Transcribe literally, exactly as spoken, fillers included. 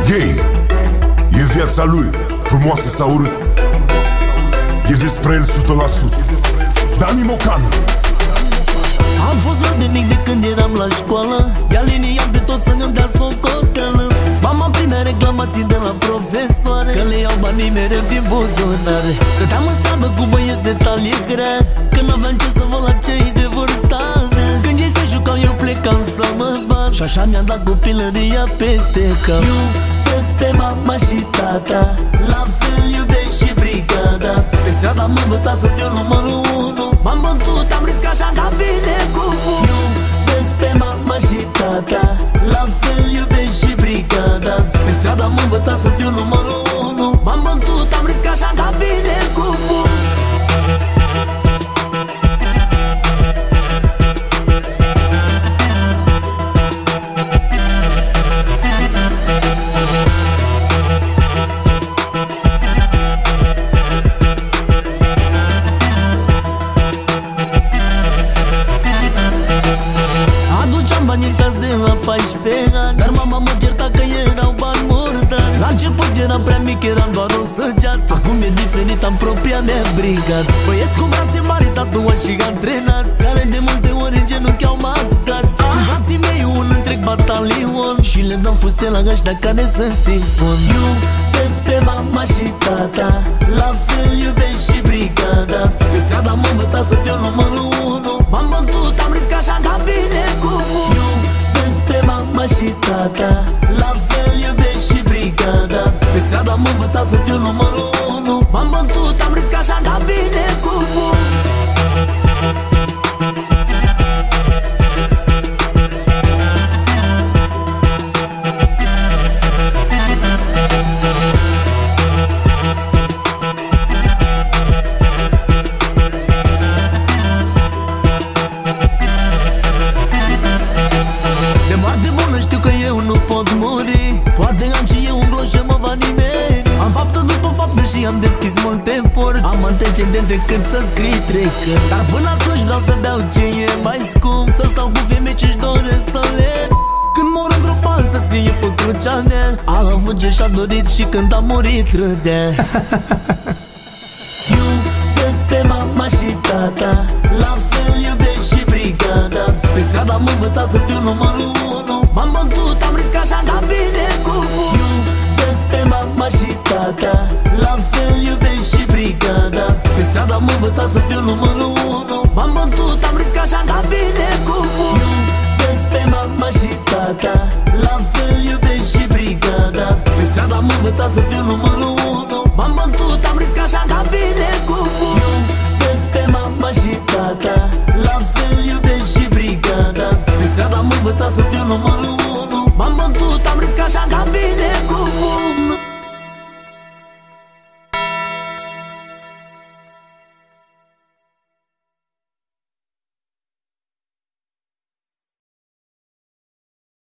Ei, e viața lui, frumoasă sau urât. E despre el o sută la sută. Dani Mocanu. Am fost la de mic de când eram la școală, ea liniam pe tot să-mi dea socoteală. Mama primea reclamații de la profesoare, că le iau banii mereu din buzunare. Stăteam în stradă cu băieți de talie grea, că n-aveam ce să văd la cei de vârsta mea. Când ei se jucau eu plecam să mă bat, și așa mi-a dat copilăria peste cap. Iubesc pe mama și tata, la fel iubesc și brigada. Pe stradă am învățat să fiu numărul unu, m-am bătut, am riscat și-am dat bine cu bun. Iubesc pe mama și tata, la fel iubesc și brigada. Pe stradă am învățat să fiu numărul unu, m-am bătut, am riscat și-am dat bine cu bun. În caz de la paisprezece ani, dar mama mă certa că erau bani murdari. La început eram prea mic, eram doar o săgeat. Acum e diferit, am propria mea brigad. Băieți cu brațe mari, tatuați și antrenați, care de multe ori în genunchi au mascați. Sunt frații mei un întreg batalion, și le dau fuste la ăștia care sunt sifon. Iubesc pe mama și tata, la fel iubesc și brigada. Pe stradă am învățat să fiu numărul unu, m-am bătut, am riscat și-am dat bine cu bun. Iubesc pe mama și tata, la fel iubesc și brigada. Pe stradă am învățat să fiu numărul unu, m-am bătut, am riscat și-am dat bine cu bun. Poate am și eu un gloș și mă va nimeri. Am faptă după faptă și am deschis multe porți. Am antecedente când să scrii trei cărți. Dar până atunci vreau să beau ce e mai scump, să stau cu femei ce-și doresc să le. Când mor îngropat să scrie pe crucea mea, a avut ce și-a dorit și când a murit râdea. Iubesc pe mama și tata, la fel iubesc și brigada. Pe stradă am învățat să fiu numărul unu, m-am bătut, am riscat și-am dat bine cu bun. Iubesc pe mama și tata, la fel iubesc și brigada. Pe stradă am învățat să fiu numărul unu, m-am bătut, am riscat și-am dat bine cu bun. Iubesc pe mama și tata, la fel iubesc și brigada. Pe stradă am învățat să fiu numărul unu, m-am bătut, am riscat și-am dat bine cu bun. Iubesc pe mama și tata, la fel iubesc și brigada. Pe stradă am învățat să fiu numărul unu, m-am bătut, am riscat și-am dat bine.